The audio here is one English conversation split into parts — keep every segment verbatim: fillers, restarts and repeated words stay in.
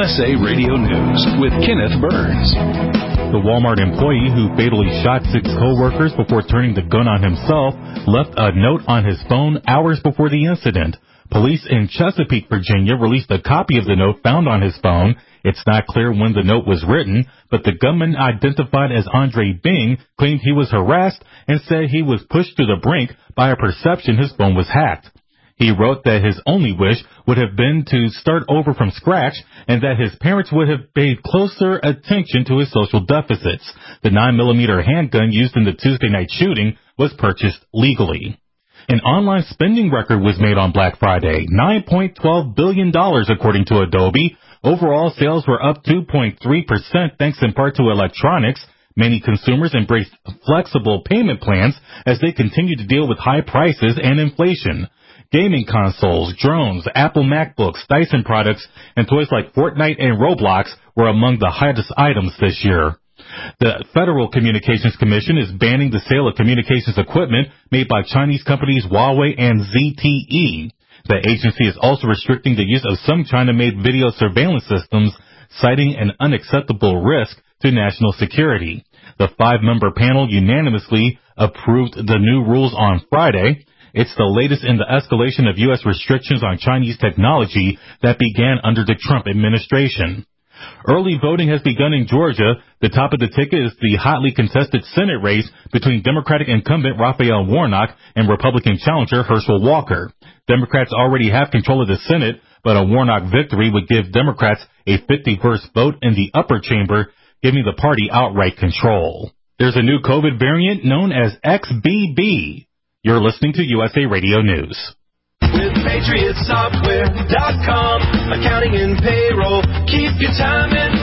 S A Radio News with Kenneth Burns. The Walmart employee who fatally shot six co-workers before turning the gun on himself left a note on his phone hours before the incident. Police in Chesapeake, Virginia, released a copy of the note found on his phone. It's not clear when the note was written, but the gunman, identified as Andre Bing, claimed he was harassed and said he was pushed to the brink by a perception his phone was hacked. He wrote that his only wish would have been to start over from scratch and that his parents would have paid closer attention to his social deficits. The nine millimeter handgun used in the Tuesday night shooting was purchased legally. An online spending record was made on Black Friday, nine point one two billion dollars according to Adobe. Overall sales were up two point three percent thanks in part to electronics. Many consumers embraced flexible payment plans as they continue to deal with high prices and inflation. Gaming consoles, drones, Apple MacBooks, Dyson products, and toys like Fortnite and Roblox were among the hottest items this year. The Federal Communications Commission is banning the sale of communications equipment made by Chinese companies Huawei and Z T E. The agency is also restricting the use of some China-made video surveillance systems, citing an unacceptable risk to national security. The five-member panel unanimously approved the new rules on Friday. It's the latest in the escalation of U S restrictions on Chinese technology that began under the Trump administration. Early voting has begun in Georgia. The top of the ticket is the hotly contested Senate race between Democratic incumbent Raphael Warnock and Republican challenger Herschel Walker. Democrats already have control of the Senate, but a Warnock victory would give Democrats a fifty-first vote in the upper chamber, giving the party outright control. There's a new COVID variant known as X B B. You're listening to U S A Radio News. With Patriot Software dot com, accounting and payroll, keep your time and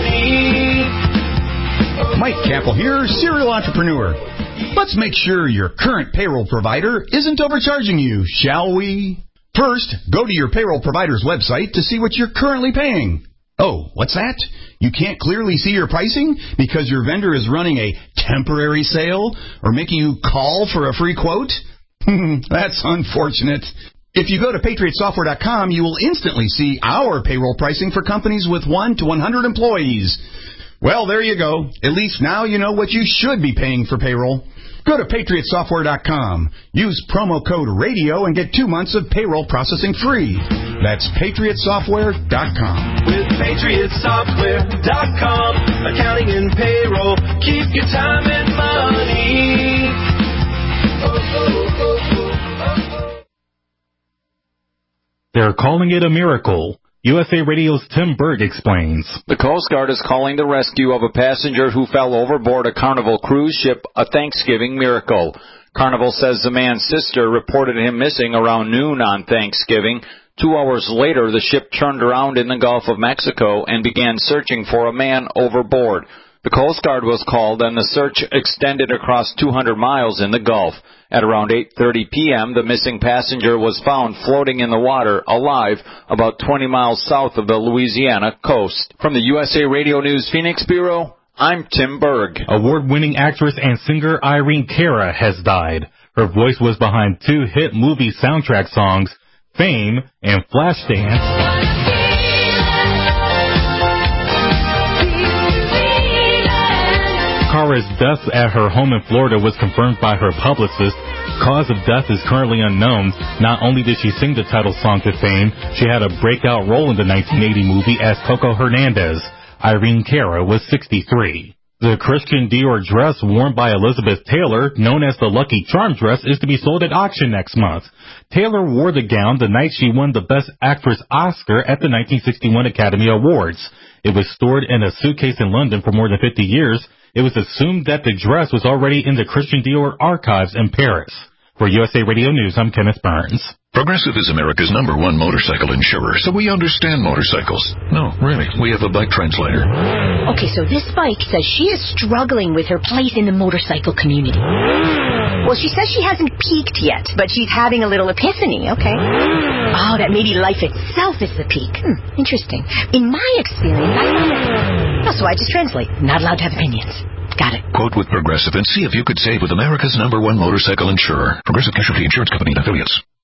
money. Mike Campbell here, serial entrepreneur. Let's make sure your current payroll provider isn't overcharging you, shall we? First, go to your payroll provider's website to see what you're currently paying. Oh, what's that? You can't clearly see your pricing because your vendor is running a temporary sale or making you call for a free quote? That's unfortunate. If you go to Patriot Software dot com, you will instantly see our payroll pricing for companies with one to one hundred employees. Well, there you go. At least now you know what you should be paying for payroll. Go to Patriot Software dot com. Use promo code RADIO and get two months of payroll processing free. That's Patriot Software dot com. With Patriot Software dot com, accounting and payroll, keep your time and money. Oh, oh, oh, oh, oh. They're calling it a miracle. U S A Radio's Tim Berg explains. The Coast Guard is calling the rescue of a passenger who fell overboard a Carnival cruise ship a Thanksgiving miracle. Carnival says the man's sister reported him missing around noon on Thanksgiving. Two hours later, the ship turned around in the Gulf of Mexico and began searching for a man overboard. The Coast Guard was called, and the search extended across two hundred miles in the Gulf. At around eight thirty p.m., the missing passenger was found floating in the water, alive, about twenty miles south of the Louisiana coast. From the U S A Radio News Phoenix Bureau, I'm Tim Berg. Award-winning actress and singer Irene Cara has died. Her voice was behind two hit movie soundtrack songs, Fame and Flashdance. Cara's death at her home in Florida was confirmed by her publicist. Cause of death is currently unknown. Not only did she sing the title song to Fame, she had a breakout role in the nineteen eighty movie as Coco Hernandez. Irene Cara was sixty-three. The Christian Dior dress worn by Elizabeth Taylor, known as the Lucky Charm dress, is to be sold at auction next month. Taylor wore the gown the night she won the Best Actress Oscar at the nineteen sixty-one Academy Awards. It was stored in a suitcase in London for more than fifty years. It was assumed that the dress was already in the Christian Dior archives in Paris. For U S A Radio News, I'm Kenneth Burns. Progressive is America's number one motorcycle insurer, so we understand motorcycles. No, really, we have a bike translator. Okay, so this bike says she is struggling with her place in the motorcycle community. Well, she says she hasn't peaked yet, but she's having a little epiphany, okay? Oh, that maybe life itself is the peak. Hmm, interesting. In my experience, I... Oh, so I just translate. Not allowed to have opinions. Got it. Quote with Progressive and see if you could save with America's number one motorcycle insurer. Progressive Casualty Insurance Company and affiliates.